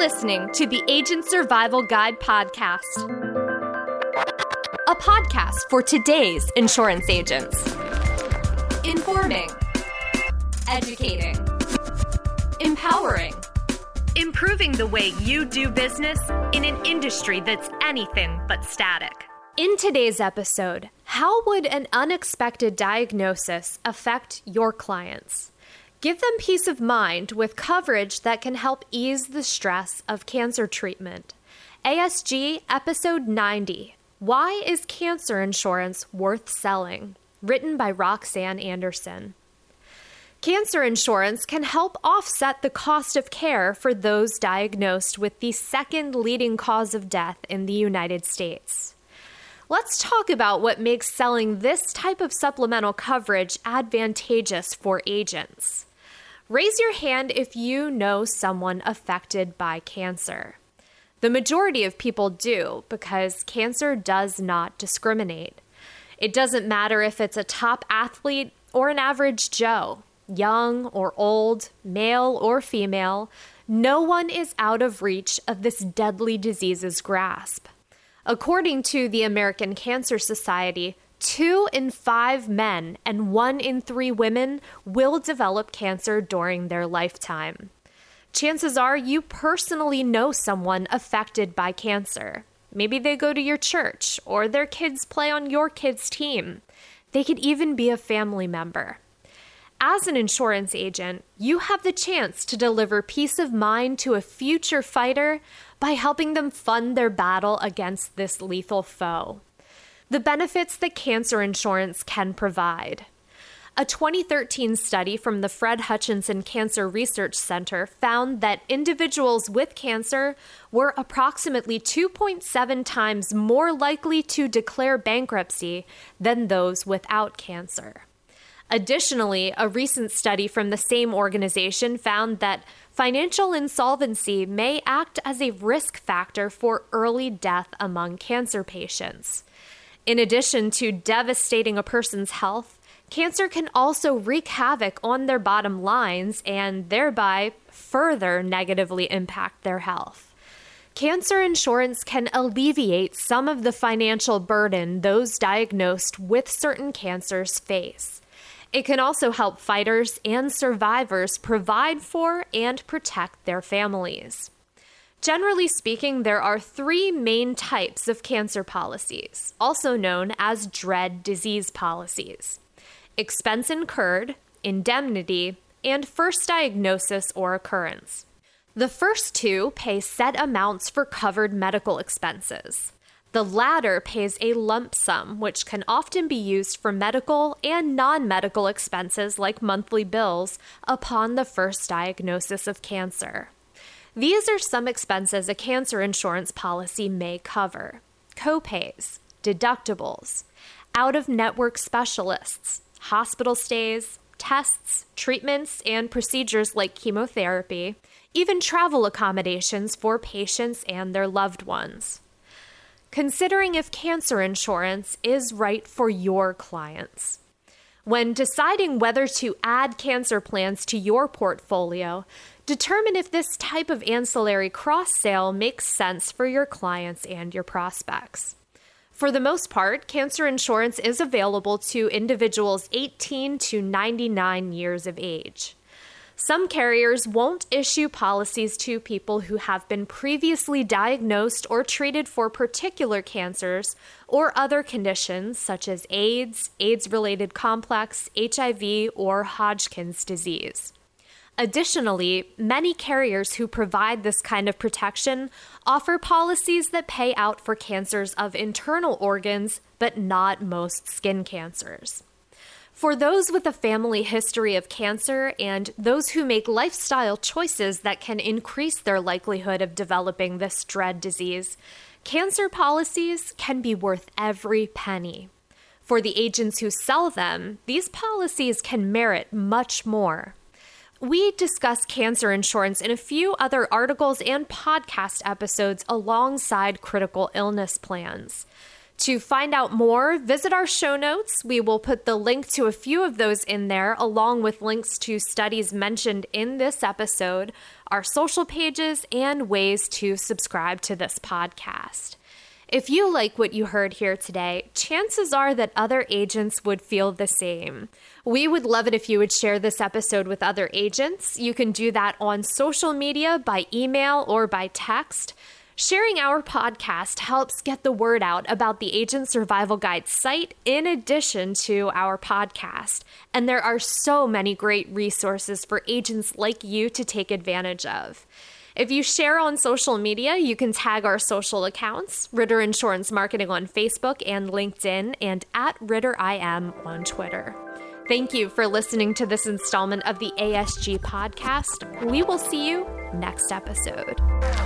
listening to the Agent Survival Guide podcast, a podcast for today's insurance agents. Informing, educating, empowering, improving the way you do business in an industry that's anything but static. In today's episode, how would an unexpected diagnosis affect your clients? Give them peace of mind with coverage that can help ease the stress of cancer treatment. ASG Episode 90, Why is Cancer Insurance Worth Selling? Written by Roxanne Anderson. Cancer insurance can help offset the cost of care for those diagnosed with the second leading cause of death in the United States. Let's talk about what makes selling this type of supplemental coverage advantageous for agents. Raise your hand if you know someone affected by cancer. The majority of people do, because cancer does not discriminate. It doesn't matter if it's a top athlete or an average Joe, young or old, male or female, no one is out of reach of this deadly disease's grasp. According to the American Cancer Society, 2 in 5 men and 1 in 3 women will develop cancer during their lifetime. Chances are you personally know someone affected by cancer. Maybe they go to your church, or their kids play on your kids' team. They could even be a family member. As an insurance agent, you have the chance to deliver peace of mind to a future fighter by helping them fund their battle against this lethal foe. The benefits that cancer insurance can provide. A 2013 study from the Fred Hutchinson Cancer Research Center found that individuals with cancer were approximately 2.7 times more likely to declare bankruptcy than those without cancer. Additionally, a recent study from the same organization found that financial insolvency may act as a risk factor for early death among cancer patients. In addition to devastating a person's health, cancer can also wreak havoc on their bottom lines and thereby further negatively impact their health. Cancer insurance can alleviate some of the financial burden those diagnosed with certain cancers face. It can also help fighters and survivors provide for and protect their families. Generally speaking, there are 3 main types of cancer policies, also known as dread disease policies: expense incurred, indemnity, and first diagnosis or occurrence. The first 2 pay set amounts for covered medical expenses. The latter pays a lump sum, which can often be used for medical and non-medical expenses like monthly bills upon the first diagnosis of cancer. These are some expenses a cancer insurance policy may cover: copays, deductibles, out-of-network specialists, hospital stays, tests, treatments, and procedures like chemotherapy, even travel accommodations for patients and their loved ones. Considering if cancer insurance is right for your clients. When deciding whether to add cancer plans to your portfolio, determine if this type of ancillary cross-sale makes sense for your clients and your prospects. For the most part, cancer insurance is available to individuals 18 to 99 years of age. Some carriers won't issue policies to people who have been previously diagnosed or treated for particular cancers or other conditions such as AIDS, AIDS-related complex, HIV, or Hodgkin's disease. Additionally, many carriers who provide this kind of protection offer policies that pay out for cancers of internal organs, but not most skin cancers. For those with a family history of cancer and those who make lifestyle choices that can increase their likelihood of developing this dread disease, cancer policies can be worth every penny. For the agents who sell them, these policies can merit much more. We discuss cancer insurance in a few other articles and podcast episodes alongside critical illness plans. To find out more, visit our show notes. We will put the link to a few of those in there, along with links to studies mentioned in this episode, our social pages, and ways to subscribe to this podcast. If you like what you heard here today, chances are that other agents would feel the same. We would love it if you would share this episode with other agents. You can do that on social media, by email, or by text. Sharing our podcast helps get the word out about the Agent Survival Guide site in addition to our podcast. And there are so many great resources for agents like you to take advantage of. If you share on social media, you can tag our social accounts, Ritter Insurance Marketing on Facebook and LinkedIn, and at RitterIM on Twitter. Thank you for listening to this installment of the ASG podcast. We will see you next episode.